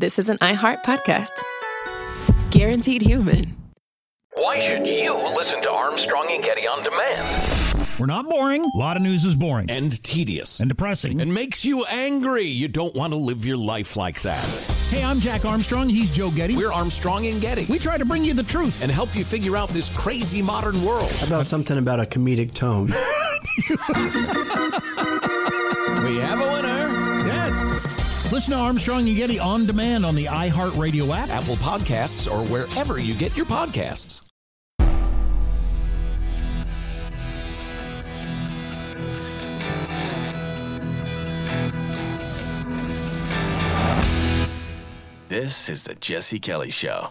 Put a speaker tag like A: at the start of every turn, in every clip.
A: this is an iHeart podcast. Guaranteed human.
B: Why should you listen to Armstrong and Getty on demand?
C: We're not boring. A lot of news is boring.
D: And tedious.
C: And depressing.
D: And makes you angry. You don't want to live your life like that.
C: Hey, I'm Jack Armstrong. He's Joe Getty.
D: We're Armstrong and Getty.
C: We try to bring you the truth.
D: And help you figure out this crazy modern world.
E: How about something about a comedic tone?
D: We have a winner.
C: Yes. Listen to Armstrong and Getty on demand on the iHeartRadio app,
D: Apple Podcasts, or wherever you get your podcasts. This is the Jesse Kelly Show.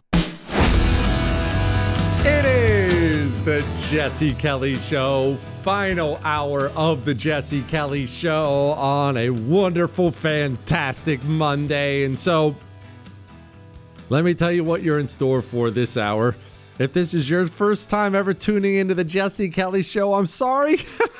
F: It is the Jesse Kelly Show, final hour of the Jesse Kelly Show on a wonderful, fantastic Monday. And so, let me tell you what you're in store for this hour. If this is your first time ever tuning into the Jesse Kelly Show, I'm sorry.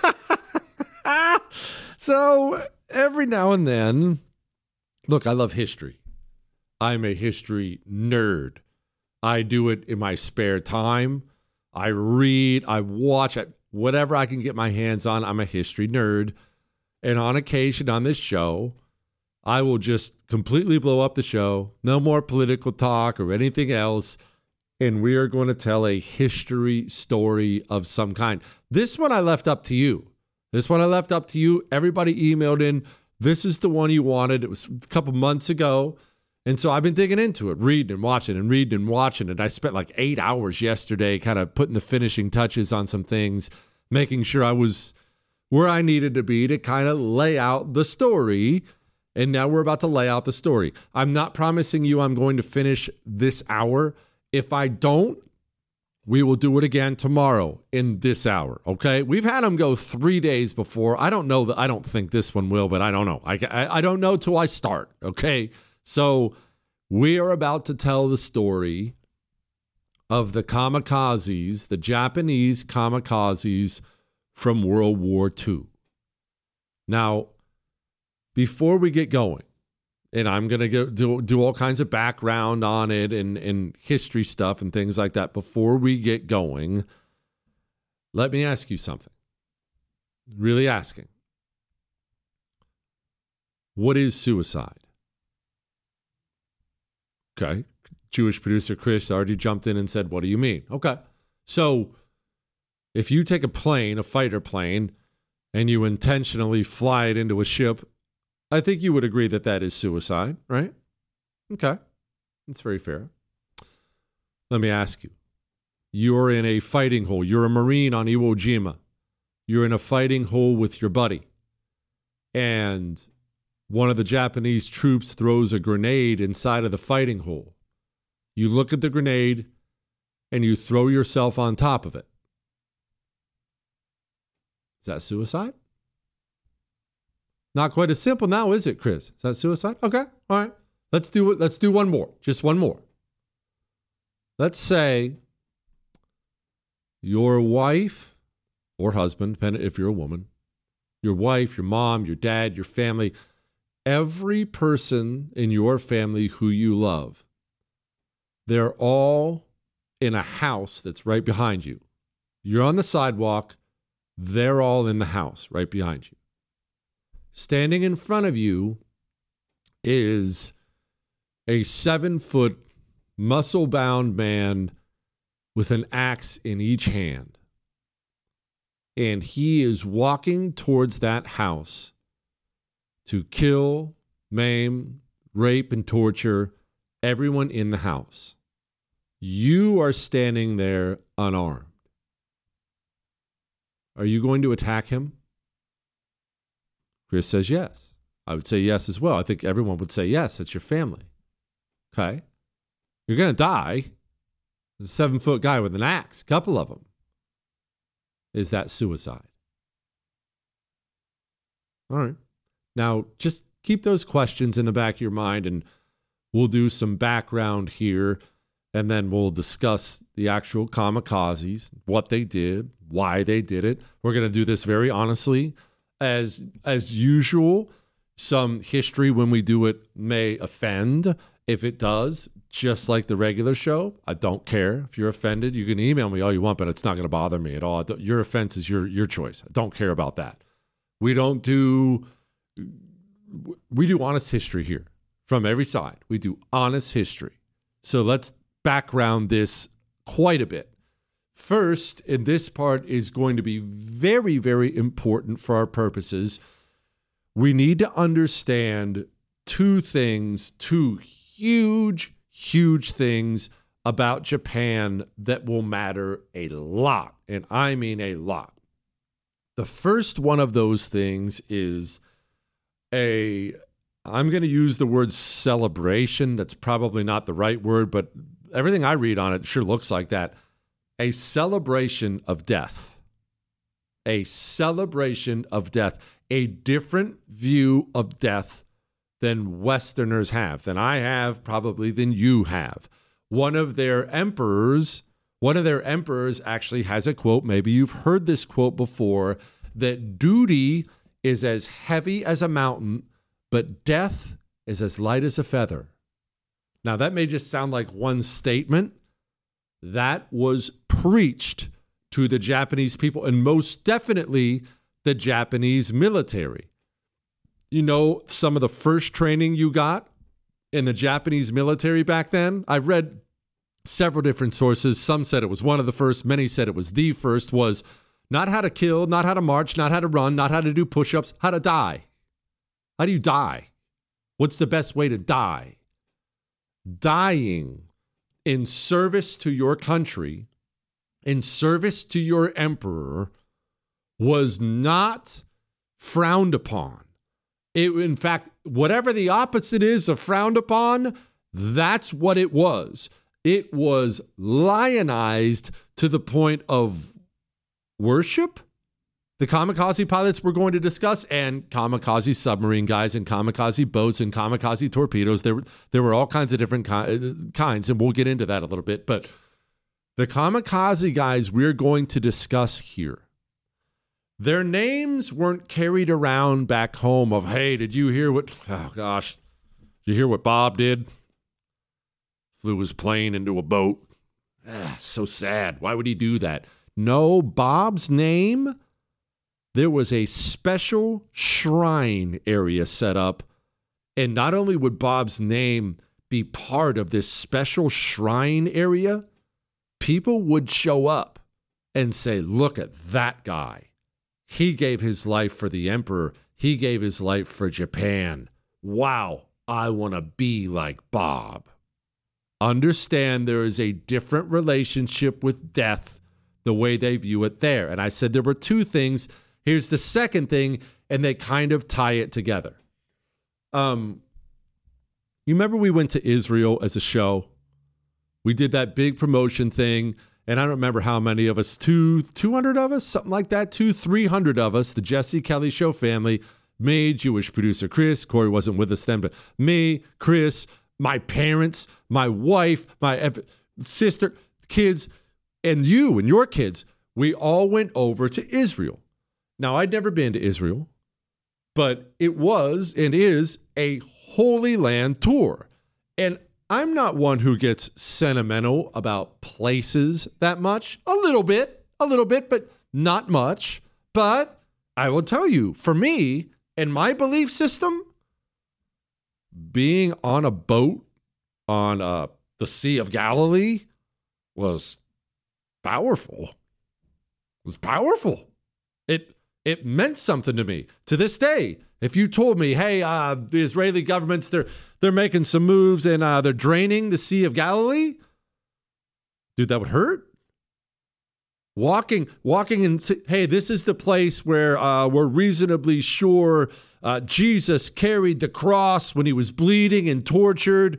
F: So, every now and then, look, I love history. I'm a history nerd. I do it in my spare time. I read, I watch, whatever I can get my hands on. I'm a history nerd. And on occasion on this show, I will just completely blow up the show. No more political talk or anything else. And we are going to tell a history story of some kind. This one I left up to you. Everybody emailed in. This is the one you wanted. It was a couple months ago. And so I've been digging into it, reading and watching. And I spent like 8 hours yesterday kind of putting the finishing touches on some things, making sure I was where I needed to be to kind of lay out the story. And now we're about to lay out the story. I'm not promising you I'm going to finish this hour. If I don't, we will do it again tomorrow in this hour, okay? We've had them go 3 days before. I don't think this one will, but I don't know. I don't know till I start, okay? So we are about to tell the story of the kamikazes, the Japanese kamikazes from World War II. Now, before we get going, and I'm going to do all kinds of background on it and history stuff and things like that. Before we get going, let me ask you something. Really asking. What is suicide? Okay. Jewish producer Chris already jumped in and said, what do you mean? Okay. So if you take a plane, a fighter plane, and you intentionally fly it into a ship, I think you would agree that that is suicide, right? Okay. That's very fair. Let me ask you. You're in a fighting hole. You're a Marine on Iwo Jima. You're in a fighting hole with your buddy. And one of the Japanese troops throws a grenade inside of the fighting hole. You look at the grenade and you throw yourself on top of it. Is that suicide? Not quite as simple now, is it, Chris? Is that suicide? Okay, all right. Let's do it. Let's do one more. Just one more. Let's say your wife or husband, depending if you're a woman, your wife, your mom, your dad, your family, every person in your family who you love, they're all in a house that's right behind you. You're on the sidewalk. They're all in the house right behind you. Standing in front of you is a 7-foot muscle-bound man with an axe in each hand. And he is walking towards that house to kill, maim, rape, and torture everyone in the house. You are standing there unarmed. Are you going to attack him? Chris says yes. I would say yes as well. I think everyone would say yes. That's your family. Okay. You're going to die. There's a 7-foot guy with an axe, a couple of them. Is that suicide? All right. Now, just keep those questions in the back of your mind, and we'll do some background here, and then we'll discuss the actual kamikazes, what they did, why they did it. We're going to do this very honestly. As usual, some history when we do it may offend, If it does, just like the regular show, I don't care. If you're offended, you can email me all you want, but it's not going to bother me at all. Your offense is your choice. I don't care about that. We do honest history here from every side. We do honest history. So let's background this quite a bit. First, and this part is going to be very, very important for our purposes, we need to understand two huge things about Japan that will matter a lot, and I mean a lot. The first one of those things is I'm going to use the word celebration. That's probably not the right word, but everything I read on it sure looks like that. A celebration of death. A celebration of death. A different view of death than Westerners have, than I have, probably than you have. One of their emperors actually has a quote, maybe you've heard this quote before, that duty is as heavy as a mountain, but death is as light as a feather. Now, that may just sound like one statement. That was preached to the Japanese people, and most definitely the Japanese military. You know, some of the first training you got in the Japanese military back then, I've read several different sources. Some said it was one of the first. Many said it was the first, was not how to kill, not how to march, not how to run, not how to do push-ups, how to die. How do you die? What's the best way to die? Dying in service to your country, in service to your emperor, was not frowned upon. In fact, whatever the opposite is of frowned upon, that's what it was. It was lionized to the point of worship. The kamikaze pilots we're going to discuss, and kamikaze submarine guys, and kamikaze boats, and kamikaze torpedoes. There were all kinds of different kinds, and we'll get into that a little bit. But the kamikaze guys we're going to discuss here, their names weren't carried around back home of, hey, did you hear what Bob did? Flew his plane into a boat. So sad. Why would he do that? No, Bob's name, there was a special shrine area set up. And not only would Bob's name be part of this special shrine area, people would show up and say, look at that guy. He gave his life for the emperor. He gave his life for Japan. Wow, I want to be like Bob. Understand there is a different relationship with death, the way they view it there. And I said there were two things. Here's the second thing, and they kind of tie it together. You remember we went to Israel as a show? We did that big promotion thing, and I don't remember how many of us, 200 of us, something like that, 300 of us, the Jesse Kelly Show family, me, Jewish producer Chris, Corey wasn't with us then, but me, Chris, my parents, my wife, my sister, kids, and you and your kids, we all went over to Israel. Now, I'd never been to Israel, but it was and is a Holy Land tour. And I'm not one who gets sentimental about places that much. A little bit, but not much. But I will tell you, for me and my belief system, being on a boat on the Sea of Galilee was powerful. It was powerful. It meant something to me. To this day, if you told me, hey, the Israeli government's, they're making some moves and they're draining the Sea of Galilee, dude, that would hurt. Walking and say, hey, this is the place where we're reasonably sure Jesus carried the cross when he was bleeding and tortured.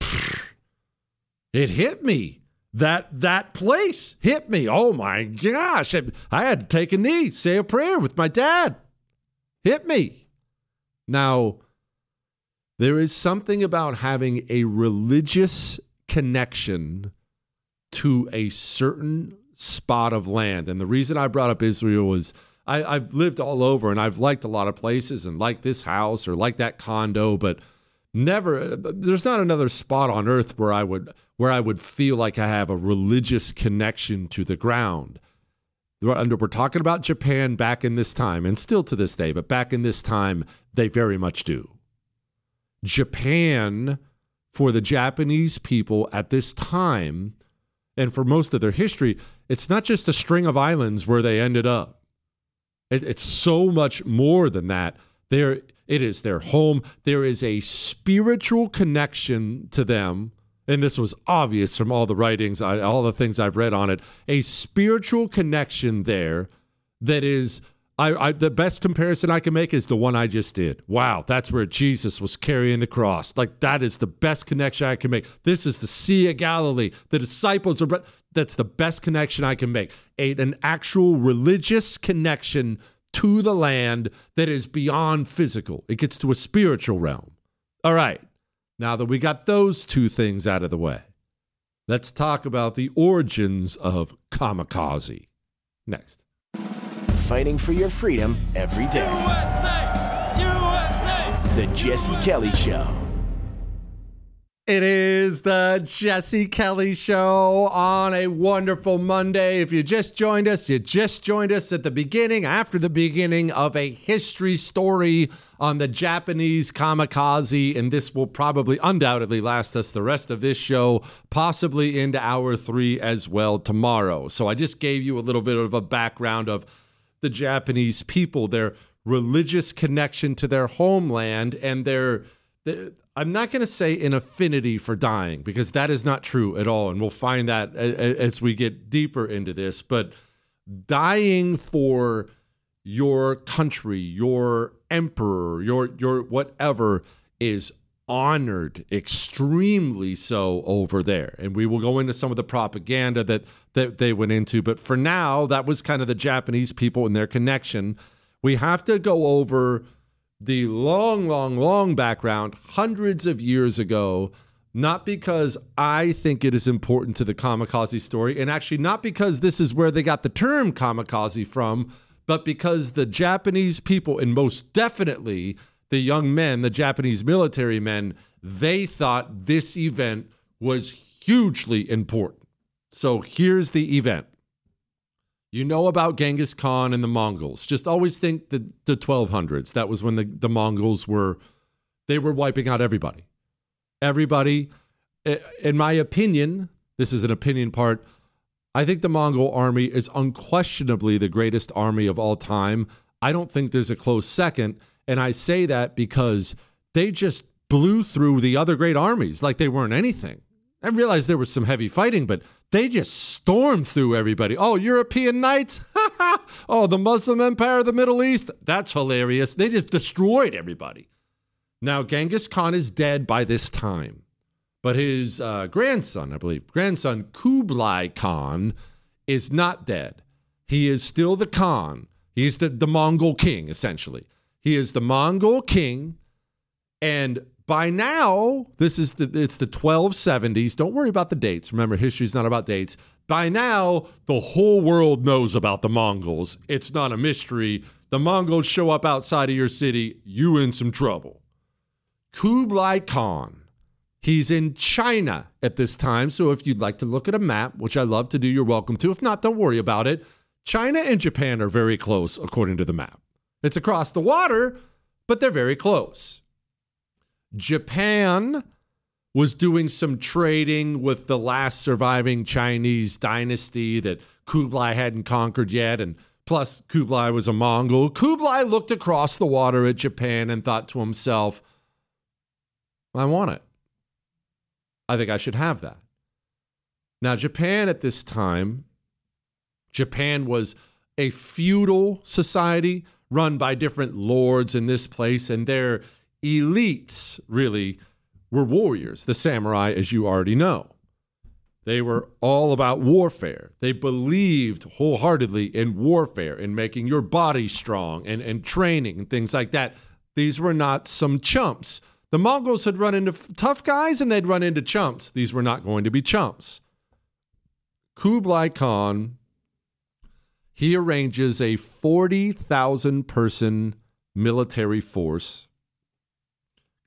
F: It hit me. That place hit me. Oh my gosh. I had to take a knee, say a prayer with my dad. Hit me. Now, there is something about having a religious connection to a certain spot of land. And the reason I brought up Israel is I've lived all over and I've liked a lot of places and liked this house or liked that condo, but There's not another spot on earth where I would feel like I have a religious connection to the ground. We're talking about Japan back in this time, and still to this day, but back in this time, they very much do. Japan, for the Japanese people at this time, and for most of their history, it's not just a string of islands where they ended up. It's so much more than that. It is their home. There is a spiritual connection to them. And this was obvious from all the writings, all the things I've read on it, a spiritual connection there that is, the best comparison I can make is the one I just did. Wow, that's where Jesus was carrying the cross. Like, that is the best connection I can make. This is the Sea of Galilee. The disciples are, that's the best connection I can make. An actual religious connection to the land that is beyond physical. It gets to a spiritual realm. All right. Now that we got those two things out of the way, let's talk about the origins of kamikaze. Next.
G: Fighting for your freedom every day. USA! USA! The Jesse Kelly Show.
F: It is the Jesse Kelly Show on a wonderful Monday. If you just joined us at the beginning, after the beginning of a history story on the Japanese kamikaze, and this will probably undoubtedly last us the rest of this show, possibly into hour 3 as well tomorrow. So I just gave you a little bit of a background of the Japanese people, their religious connection to their homeland, and I'm not going to say an affinity for dying, because that is not true at all. And we'll find that as we get deeper into this. But dying for your country, your emperor, your whatever is honored extremely so over there. And we will go into some of the propaganda that they went into. But for now, that was kind of the Japanese people and their connection. We have to go over the long background, hundreds of years ago, not because I think it is important to the kamikaze story, and actually not because this is where they got the term kamikaze from, but because the Japanese people, and most definitely the young men, the Japanese military men, they thought this event was hugely important. So here's the event. You know about Genghis Khan and the Mongols. Just always think the 1200s. That was when the Mongols were wiping out everybody. Everybody, in my opinion, this is an opinion part, I think the Mongol army is unquestionably the greatest army of all time. I don't think there's a close second. And I say that because they just blew through the other great armies like they weren't anything. I realized there was some heavy fighting, but they just stormed through everybody. Oh, European knights? Oh, the Muslim Empire of the Middle East? That's hilarious. They just destroyed everybody. Now, Genghis Khan is dead by this time, but his grandson Kublai Khan, is not dead. He is still the Khan. He's the Mongol king, essentially. He is the Mongol king, and by now, it's the 1270s. Don't worry about the dates. Remember, history's not about dates. By now, the whole world knows about the Mongols. It's not a mystery. The Mongols show up outside of your city, you in some trouble. Kublai Khan, he's in China at this time. So if you'd like to look at a map, which I love to do, you're welcome to. If not, don't worry about it. China and Japan are very close, according to the map. It's across the water, but they're very close. Japan was doing some trading with the last surviving Chinese dynasty that Kublai hadn't conquered yet, and plus Kublai was a Mongol. Kublai looked across the water at Japan and thought to himself, I want it. I think I should have that. Now, Japan at this time, Japan was a feudal society run by different lords in this place, and their elites really were warriors, the samurai, as you already know. They were all about warfare. They believed wholeheartedly in warfare, in making your body strong and training and things like that. These were not some chumps. The Mongols had run into tough guys and they'd run into chumps. These were not going to be chumps. Kublai Khan, he arranges a 40,000 person military force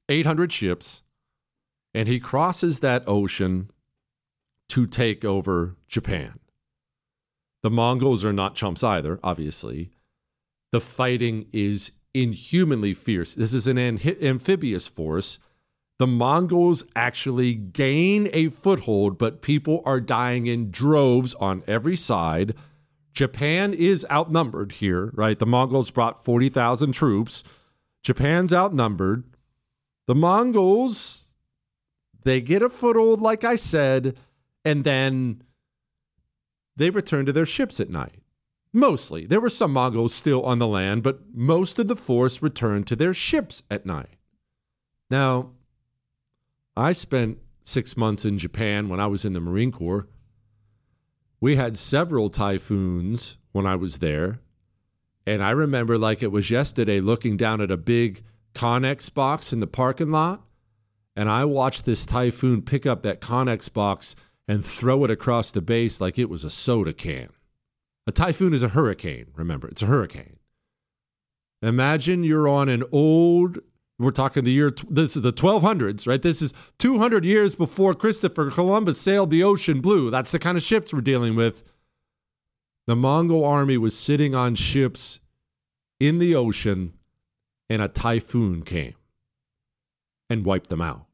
F: 800 ships, and he crosses that ocean to take over Japan. The Mongols are not chumps either, obviously. The fighting is inhumanly fierce. This is an amphibious force. The Mongols actually gain a foothold, but people are dying in droves on every side. Japan is outnumbered here, right? The Mongols brought 40,000 troops. Japan's outnumbered. The Mongols, they get a foothold, like I said, and then they return to their ships at night. Mostly. There were some Mongols still on the land, but most of the force returned to their ships at night. Now, I spent 6 months in Japan when I was in the Marine Corps. We had several typhoons when I was there. And I remember like it was yesterday looking down at a big Connex box in the parking lot. And I watched this typhoon pick up that Connex box and throw it across the base like it was a soda can. A typhoon is a hurricane, remember. It's a hurricane. Imagine you're on an old, we're talking the year, this is the 1200s, right? This is 200 years before Christopher Columbus sailed the ocean blue. That's the kind of ships we're dealing with. The Mongol army was sitting on ships in the ocean, and a typhoon came and wiped them out.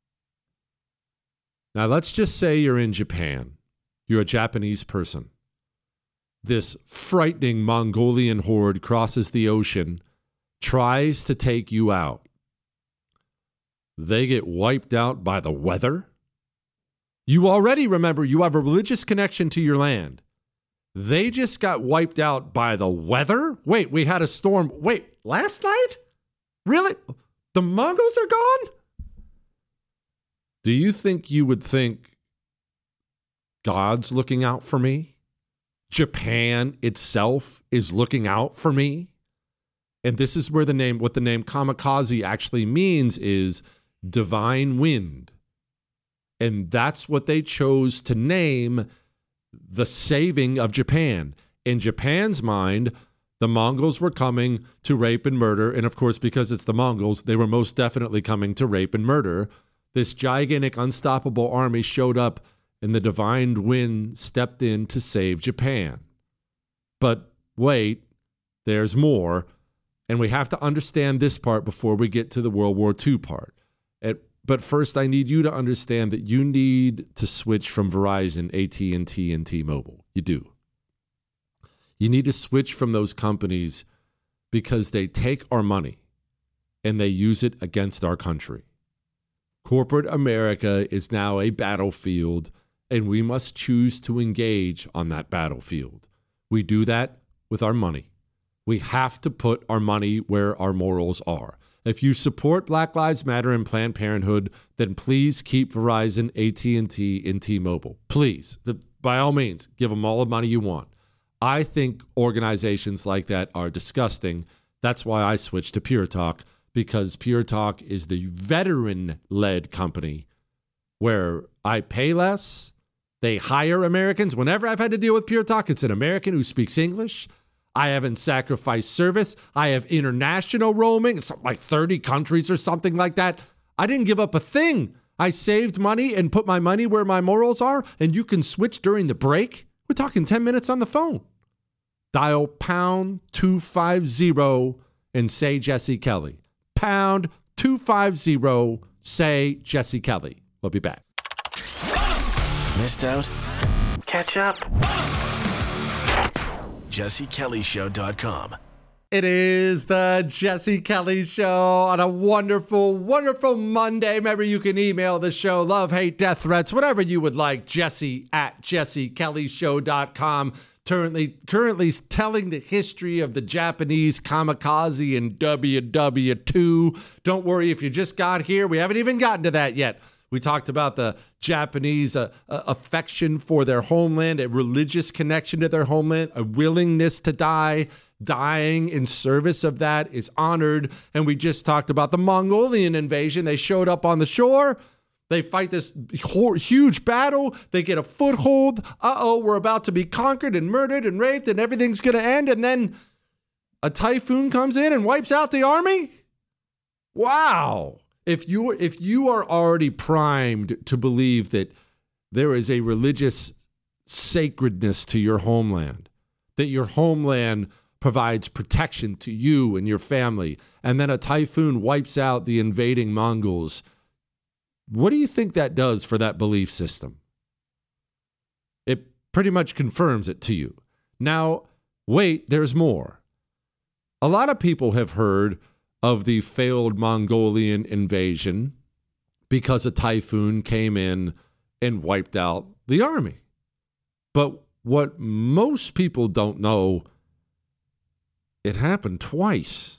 F: Now, let's just say you're in Japan. You're a Japanese person. This frightening Mongolian horde crosses the ocean, tries to take you out. They get wiped out by the weather. You already remember you have a religious connection to your land. They just got wiped out by the weather? Wait, we had a storm. Wait, last night? Really? The Mongols are gone? Do you think you would think God's looking out for me? Japan itself is looking out for me? And this is where what the name kamikaze actually means is divine wind. And that's what they chose to name the saving of Japan. In Japan's mind, the Mongols were coming to rape and murder. And of course, because it's the Mongols, they were most definitely coming to rape and murder. This gigantic, unstoppable army showed up, and the divine wind stepped in to save Japan. But wait, there's more. And we have to understand this part before we get to the World War II part. But first, I need you to understand that you need to switch from Verizon, AT&T, and T-Mobile. You do. You need to switch from those companies because they take our money and they use it against our country. Corporate America is now a battlefield, and we must choose to engage on that battlefield. We do that with our money. We have to put our money where our morals are. If you support Black Lives Matter and Planned Parenthood, then please keep Verizon, AT&T, and T-Mobile. Please, by all means, give them all the money you want. I think organizations like that are disgusting. That's why I switched to Pure Talk, because Pure Talk is the veteran-led company where I pay less. They hire Americans. Whenever I've had to deal with Pure Talk, it's an American who speaks English. I haven't sacrificed service. I have international roaming, something like 30 countries or something like that. I didn't give up a thing. I saved money and put my money where my morals are, and you can switch during the break. We're talking 10 minutes on the phone. Dial pound 250 and say Jesse Kelly. Pound 250, say Jesse Kelly. We'll be back.
G: Missed out? Catch up. JesseKellyShow.com.
F: It is the Jesse Kelly Show on a wonderful, wonderful Monday. Remember, you can email the show, love, hate, death threats, whatever you would like, Jesse@JesseKellyShow.com. Currently telling the history of the Japanese kamikaze in WW2. Don't worry if you just got here. We haven't even gotten to that yet. We talked about the Japanese affection for their homeland, a religious connection to their homeland, a willingness to die. Dying in service of that is honored. And we just talked about the Mongolian invasion. They showed up on the shore. They fight this huge battle. They get a foothold. We're about to be conquered and murdered and raped and everything's going to end. And then a typhoon comes in and wipes out the army? Wow. If you are already primed to believe that there is a religious sacredness to your homeland, that your homeland provides protection to you and your family, and then a typhoon wipes out the invading Mongols, what do you think that does for that belief system? It pretty much confirms it to you. Now, wait, there's more. A lot of people have heard of the failed Mongolian invasion because a typhoon came in and wiped out the army. But what most people don't know, it happened twice.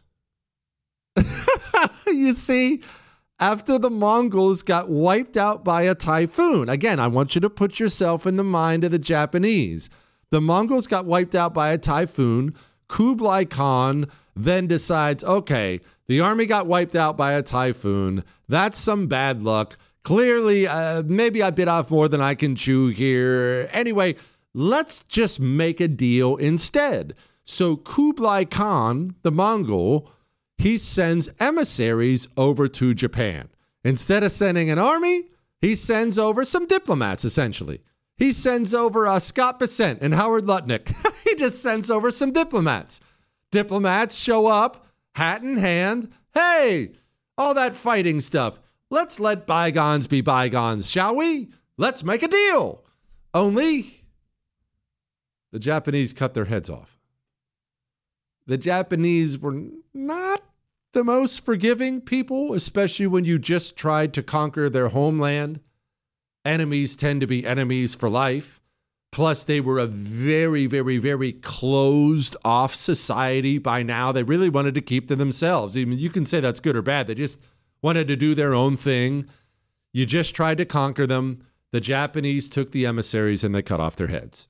F: You see, after the Mongols got wiped out by a typhoon, again, I want you to put yourself in the mind of the Japanese. The Mongols got wiped out by a typhoon. Kublai Khan then decides, okay, the army got wiped out by a typhoon. That's some bad luck. Clearly, maybe I bit off more than I can chew here. Anyway, let's just make a deal instead. So Kublai Khan, the Mongol, he sends emissaries over to Japan. Instead of sending an army, he sends over some diplomats, essentially. He sends over Scott Bessent and Howard Lutnick. He just sends over some diplomats. Diplomats show up, hat in hand. Hey, all that fighting stuff. Let's let bygones be bygones, shall we? Let's make a deal. Only the Japanese cut their heads off. The Japanese were not the most forgiving people, especially when you just tried to conquer their homeland. Enemies tend to be enemies for life. Plus, they were a very, very, very closed off society by now. They really wanted to keep to themselves. I mean, you can say that's good or bad. They just wanted to do their own thing. You just tried to conquer them. The Japanese took the emissaries and they cut off their heads.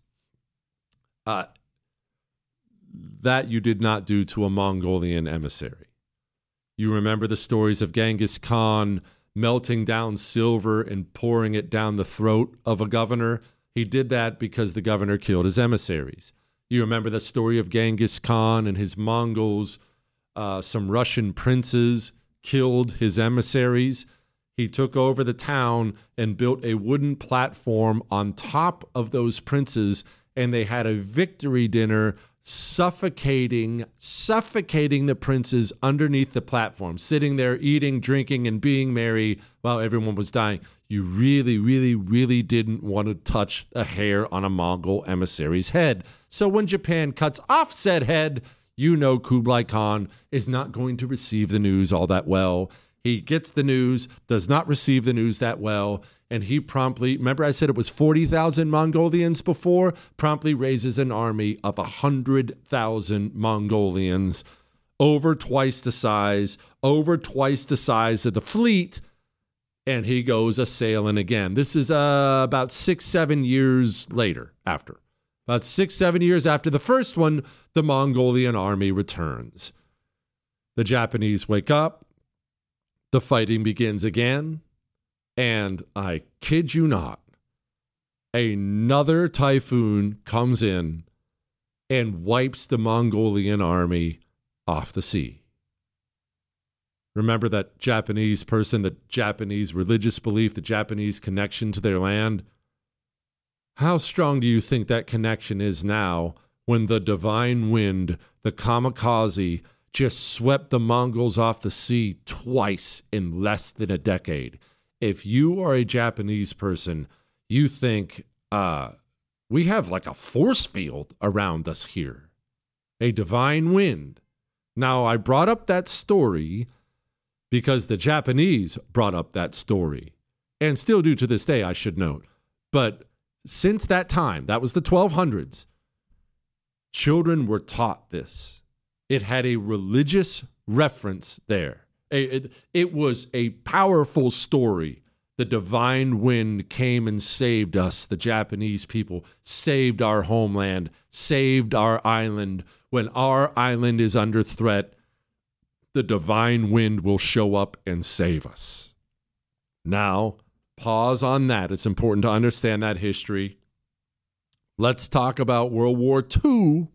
F: That you did not do to a Mongolian emissary. You remember the stories of Genghis Khan melting down silver and pouring it down the throat of a governor. He did that because the governor killed his emissaries. You remember the story of Genghis Khan and his Mongols. Some Russian princes killed his emissaries. He took over the town and built a wooden platform on top of those princes, and they had a victory dinner suffocating the princes underneath the platform, sitting there eating, drinking, and being merry while everyone was dying. You really, really, really didn't want to touch a hair on a Mongol emissary's head. So when Japan cuts off said head, you know Kublai Khan is not going to receive the news all that well. He gets the news, does not receive the news that well, and he promptly, remember I said it was 40,000 Mongolians before, promptly raises an army of 100,000 Mongolians, over twice the size of the fleet, and he goes a-sailing again. This is about 6-7 years later after. About 6-7 years after the first one, the Mongolian army returns. The Japanese wake up. The fighting begins again. And I kid you not, another typhoon comes in and wipes the Mongolian army off the sea. Remember that Japanese person, the Japanese religious belief, the Japanese connection to their land? How strong do you think that connection is now when the divine wind, the kamikaze, just swept the Mongols off the sea twice in less than a decade? If you are a Japanese person, you think, we have like a force field around us here, a divine wind. Now, I brought up that story because the Japanese brought up that story, and still do to this day, I should note. But since that time, that was the 1200s, children were taught this. It had a religious reference there. It was a powerful story. The divine wind came and saved us. The Japanese people saved our homeland, saved our island. When our island is under threat, the divine wind will show up and save us. Now, pause on that. It's important to understand that history. Let's talk about World War II.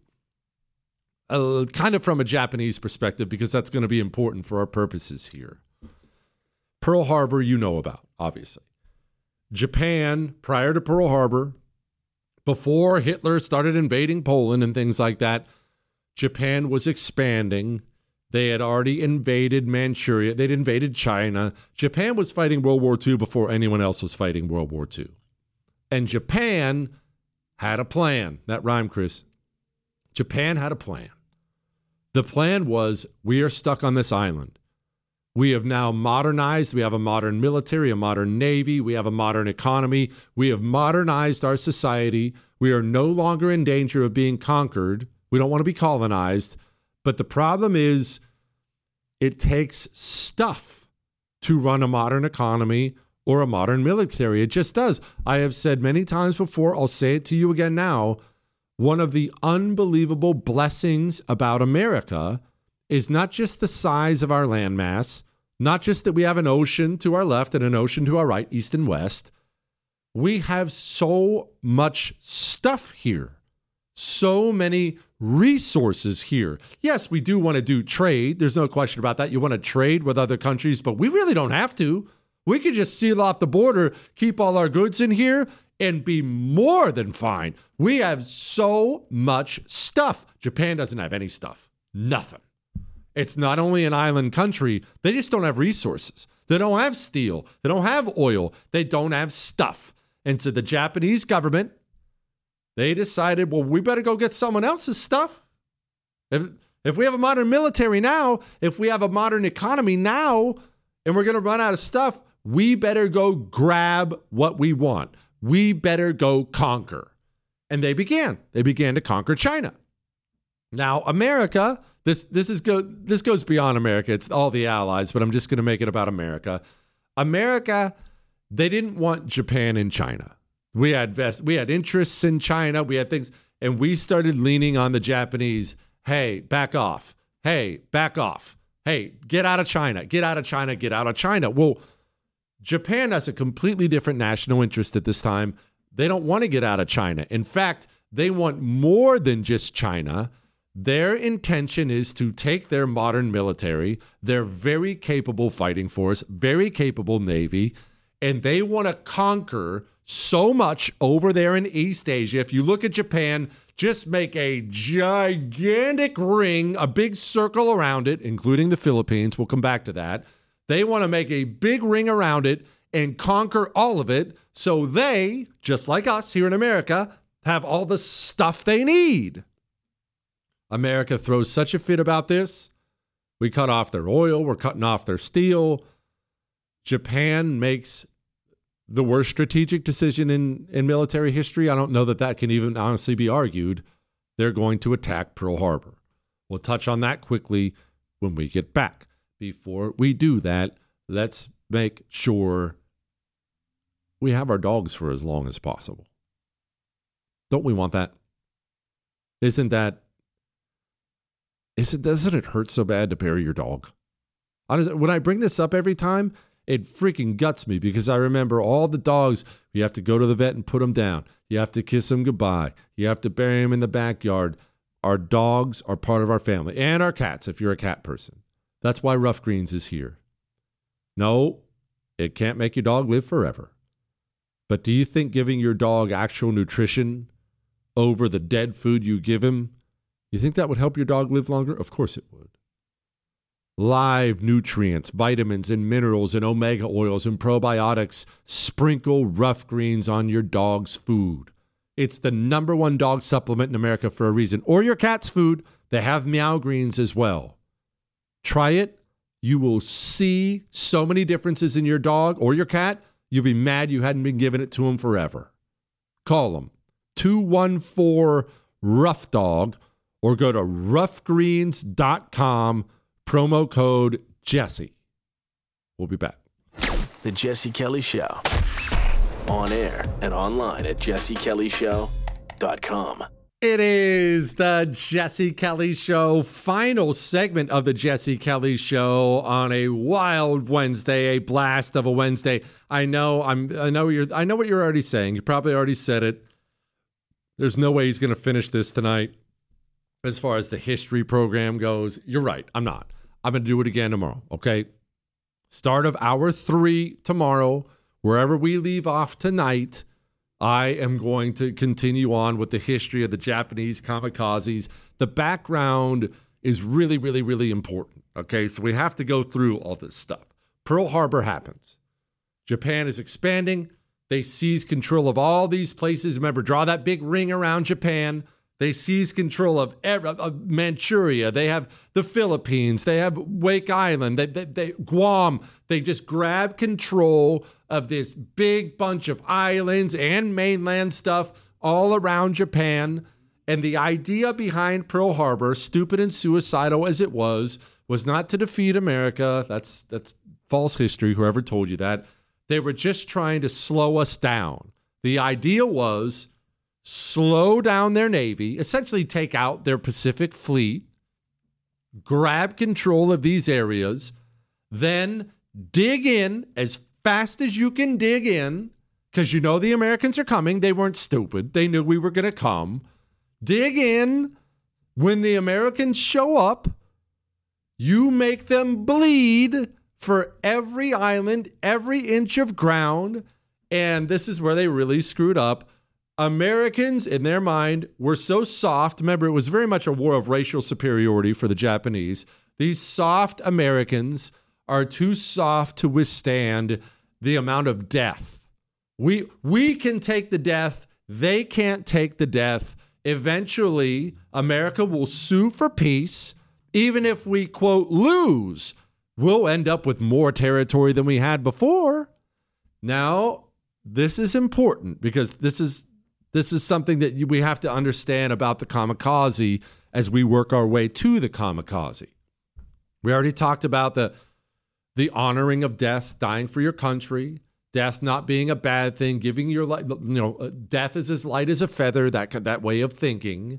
F: Kind of from a Japanese perspective, because that's going to be important for our purposes here. Pearl Harbor, you know about, obviously. Japan, prior to Pearl Harbor, before Hitler started invading Poland and things like that, Japan was expanding. They had already invaded Manchuria. They'd invaded China. Japan was fighting World War II before anyone else was fighting World War II. And Japan had a plan. That rhymed, Chris. Japan had a plan. The plan was, we are stuck on this island. We have now modernized. We have a modern military, a modern navy. We have a modern economy. We have modernized our society. We are no longer in danger of being conquered. We don't want to be colonized. But the problem is, it takes stuff to run a modern economy or a modern military. It just does. I have said many times before, I'll say it to you again now, one of the unbelievable blessings about America is not just the size of our landmass, not just that we have an ocean to our left and an ocean to our right, east and west. We have so much stuff here, so many resources here. Yes, we do want to do trade. There's no question about that. You want to trade with other countries, but we really don't have to. We could just seal off the border, keep all our goods in here, and be more than fine. We have so much stuff. Japan doesn't have any stuff. Nothing. It's not only an island country, they just don't have resources. They don't have steel. They don't have oil. They don't have stuff. And so the Japanese government, they decided, well, we better go get someone else's stuff. If we have a modern military now, if we have a modern economy now, and we're going to run out of stuff, we better go grab what we want. We better go conquer. And they began. They began to conquer China. Now, America, this goes beyond America. It's all the allies, but I'm just going to make it about America. America, they didn't want Japan and China. We had interests in China. We had things, and we started leaning on the Japanese. Hey, back off. Hey, back off. Hey, get out of China. Get out of China. Get out of China. Well, Japan has a completely different national interest at this time. They don't want to get out of China. In fact, they want more than just China. Their intention is to take their modern military, their very capable fighting force, very capable navy, and they want to conquer so much over there in East Asia. If you look at Japan, just make a gigantic ring, a big circle around it, including the Philippines. We'll come back to that. They want to make a big ring around it and conquer all of it so they, just like us here in America, have all the stuff they need. America throws such a fit about this. We cut off their oil. We're cutting off their steel. Japan makes the worst strategic decision in military history. I don't know that can even honestly be argued. They're going to attack Pearl Harbor. We'll touch on that quickly when we get back. Before we do that, let's make sure we have our dogs for as long as possible. Don't we want that? Doesn't it hurt so bad to bury your dog? When I bring this up every time, it freaking guts me because I remember all the dogs. You have to go to the vet and put them down. You have to kiss them goodbye. You have to bury them in the backyard. Our dogs are part of our family, and our cats if you're a cat person. That's why Rough Greens is here. No, it can't make your dog live forever. But do you think giving your dog actual nutrition over the dead food you give him, you think that would help your dog live longer? Of course it would. Live nutrients, vitamins and minerals and omega oils and probiotics. Sprinkle Rough Greens on your dog's food. It's the #1 dog supplement in America for a reason. Or your cat's food. They have Meow Greens as well. Try it. You will see so many differences in your dog or your cat. You'll be mad you hadn't been giving it to them forever. Call them 214-ROUGH-DOG or go to roughgreens.com, promo code Jesse. We'll be back.
G: The Jesse Kelly Show. On air and online at jessekellyshow.com.
F: It is the Jesse Kelly Show, final segment of the Jesse Kelly Show on a wild Wednesday, a blast of a Wednesday. I know what you're already saying. You probably already said it. There's no way he's going to finish this tonight. As far as the history program goes, you're right. I'm not. I'm going to do it again tomorrow, okay? Start of hour 3 tomorrow, wherever we leave off tonight, I am going to continue on with the history of the Japanese kamikazes. The background is really, really, really important. Okay, so we have to go through all this stuff. Pearl Harbor happens. Japan is expanding. They seize control of all these places. Remember, draw that big ring around Japan. They seize control of Manchuria. They have the Philippines. They have Wake Island. They Guam. They just grab control of this big bunch of islands and mainland stuff all around Japan. And the idea behind Pearl Harbor, stupid and suicidal as it was not to defeat America. That's false history, whoever told you that. They were just trying to slow us down. The idea was slow down their Navy, essentially take out their Pacific Fleet, grab control of these areas, then dig in as fast as you can dig in, because you know the Americans are coming. They weren't stupid. They knew we were going to come. Dig in. When the Americans show up, you make them bleed for every island, every inch of ground. And this is where they really screwed up. Americans, in their mind, were so soft. Remember, it was very much a war of racial superiority for the Japanese. These soft Americans are too soft to withstand the amount of death. We can take the death. They can't take the death. Eventually, America will sue for peace. Even if we, quote, lose, we'll end up with more territory than we had before. Now, this is important because this is something that we have to understand about the kamikaze as we work our way to the kamikaze. We already talked about the honoring of death, dying for your country, death not being a bad thing, giving your life, death is as light as a feather, that way of thinking.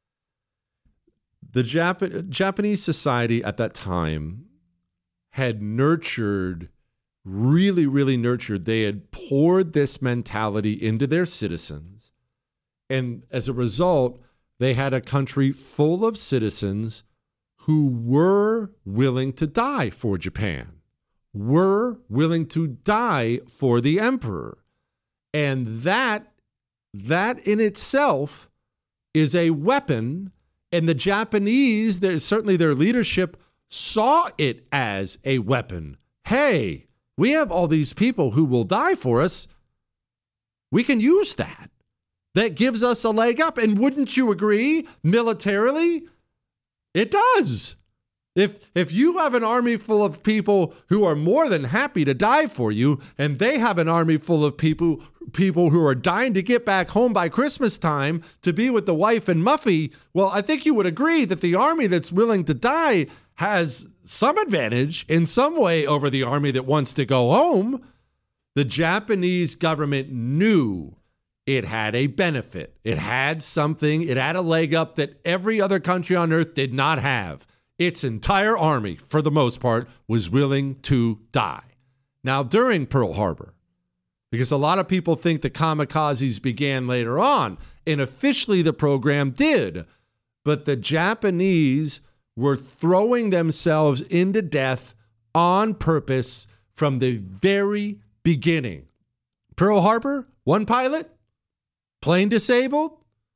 F: The Japanese society at that time had nurtured, really, really nurtured. They had poured this mentality into their citizens. And as a result, they had a country full of citizens who were willing to die for Japan, were willing to die for the emperor. And that in itself is a weapon. And the Japanese, certainly their leadership, saw it as a weapon. Hey, we have all these people who will die for us. We can use that. That gives us a leg up. And wouldn't you agree, militarily, it does. If you have an army full of people who are more than happy to die for you, and they have an army full of people who are dying to get back home by Christmas time to be with the wife and Muffy, well, I think you would agree that the army that's willing to die has some advantage in some way over the army that wants to go home. The Japanese government knew it had a benefit. It had something. It had a leg up that every other country on earth did not have. Its entire army, for the most part, was willing to die. Now, during Pearl Harbor, because a lot of people think the kamikazes began later on, and officially the program did, but the Japanese were throwing themselves into death on purpose from the very beginning. Pearl Harbor, one pilot, plane disabled,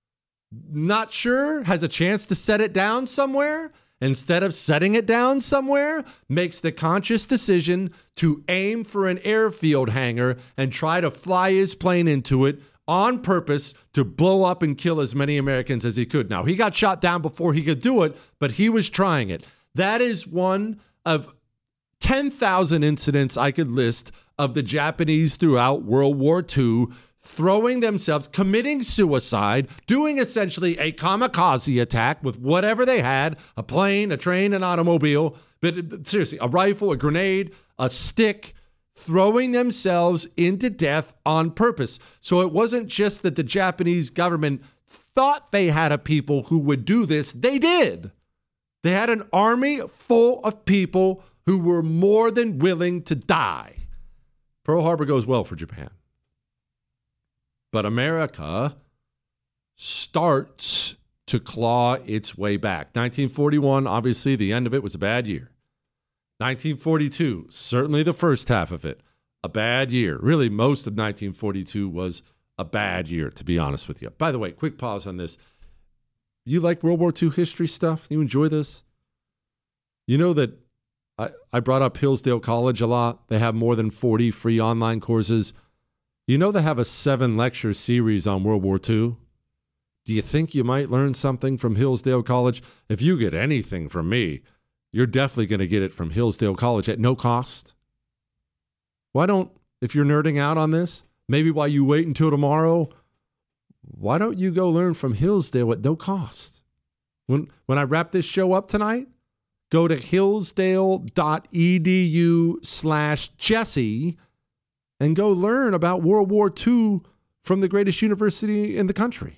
F: not sure, has a chance to set it down somewhere. Instead of setting it down somewhere, makes the conscious decision to aim for an airfield hangar and try to fly his plane into it on purpose to blow up and kill as many Americans as he could. Now, he got shot down before he could do it, but he was trying it. That is one of 10,000 incidents I could list of the Japanese throughout World War II throwing themselves, committing suicide, doing essentially a kamikaze attack with whatever they had, a plane, a train, an automobile, but seriously, a rifle, a grenade, a stick, throwing themselves into death on purpose. So it wasn't just that the Japanese government thought they had a people who would do this. They did. They had an army full of people who were more than willing to die. Pearl Harbor goes well for Japan. But America starts to claw its way back. 1941, obviously, the end of it was a bad year. 1942, certainly the first half of it, a bad year. Really, most of 1942 was a bad year, to be honest with you. By the way, quick pause on this. You like World War II history stuff? You enjoy this? You know that I brought up Hillsdale College a lot. They have more than 40 free online courses. You know they have a 7-lecture series on World War II? Do you think you might learn something from Hillsdale College? If you get anything from me, you're definitely going to get it from Hillsdale College at no cost. Why don't, if you're nerding out on this, maybe while you wait until tomorrow, why don't you go learn from Hillsdale at no cost? When I wrap this show up tonight, go to hillsdale.edu/Jesse and go learn about World War II from the greatest university in the country.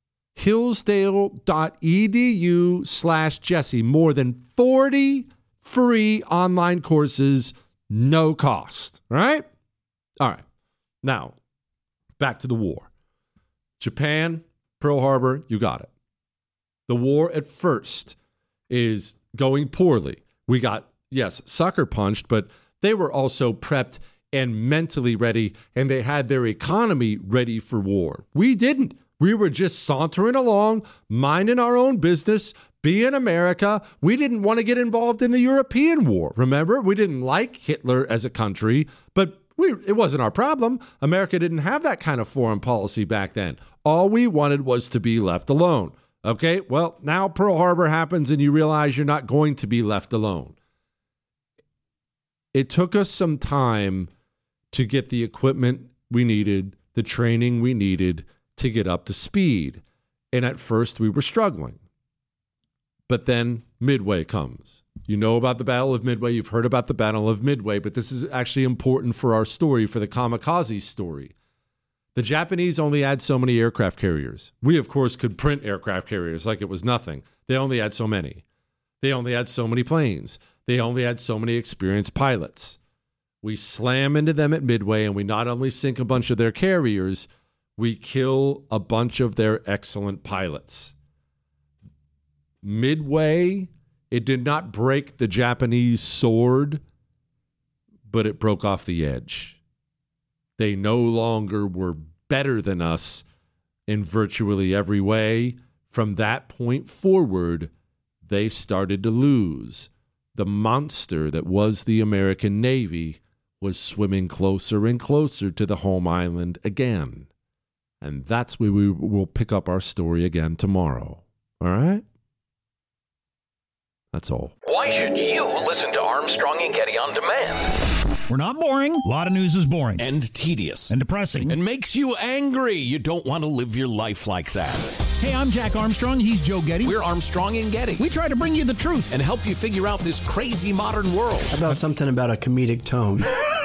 F: hillsdale.edu/Jesse. More than 40 free online courses, no cost. All right? All right. Now, back to the war. Japan, Pearl Harbor, you got it. The war at first is going poorly. We got, yes, sucker punched, but they were also prepped and mentally ready, and they had their economy ready for war. We didn't. We were just sauntering along, minding our own business, being America. We didn't want to get involved in the European war. Remember, we didn't like Hitler as a country, but it wasn't our problem. America didn't have that kind of foreign policy back then. All we wanted was to be left alone. Okay, well, now Pearl Harbor happens and you realize you're not going to be left alone. It took us some time to get the equipment we needed, the training we needed to get up to speed. And at first we were struggling. But then Midway comes. You know about the Battle of Midway. You've heard about the Battle of Midway, but this is actually important for our story, for the kamikaze story. The Japanese only had so many aircraft carriers. We, of course, could print aircraft carriers like it was nothing. They only had so many. They only had so many planes. They only had so many experienced pilots. We slam into them at Midway, and we not only sink a bunch of their carriers, we kill a bunch of their excellent pilots. Midway, it did not break the Japanese sword, but it broke off the edge. They no longer were better than us in virtually every way. From that point forward, they started to lose. The monster that was the American Navy was swimming closer and closer to the home island again. And that's where we will pick up our story again tomorrow. All right? That's all.
B: Why should you listen to Armstrong and Getty on demand?
C: We're not boring. A lot of news is boring.
D: And tedious.
C: And depressing.
D: And makes you angry. You don't want to live your life like that.
C: Hey, I'm Jack Armstrong. He's Joe Getty.
D: We're Armstrong and Getty.
C: We try to bring you the truth.
D: And help you figure out this crazy modern world.
E: How about something about a comedic tone?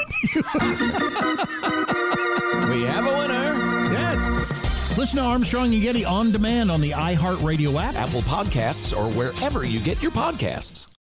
D: We have a winner.
C: Yes. Listen to Armstrong and Getty on demand on the iHeartRadio app,
D: Apple Podcasts, or wherever you get your podcasts.